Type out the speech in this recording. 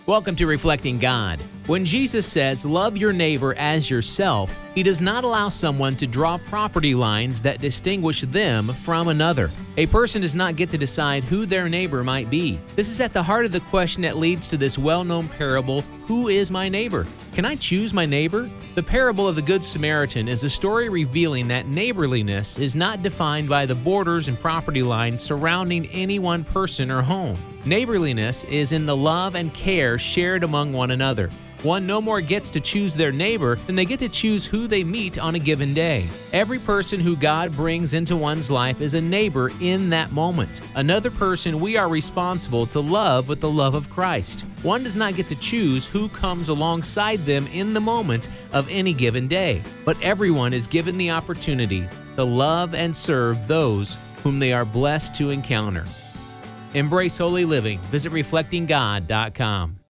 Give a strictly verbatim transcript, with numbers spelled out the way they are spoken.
Welcome to Reflecting God. When Jesus says, love your neighbor as yourself, he does not allow someone to draw property lines that distinguish them from another. A person does not get to decide who their neighbor might be. This is at the heart of the question that leads to this well-known parable, who is my neighbor? Can I choose my neighbor? The parable of the Good Samaritan is a story revealing that neighborliness is not defined by the borders and property lines surrounding any one person or home. Neighborliness is in the love and care shared among one another. One no more gets to choose their neighbor than they get to choose who they meet on a given day. Every person who God brings into one's life is a neighbor in that moment. Another person we are responsible to love with the love of Christ. One does not get to choose who comes alongside them in the moment of any given day, but everyone is given the opportunity to love and serve those whom they are blessed to encounter. Embrace holy living. Visit reflecting god dot com.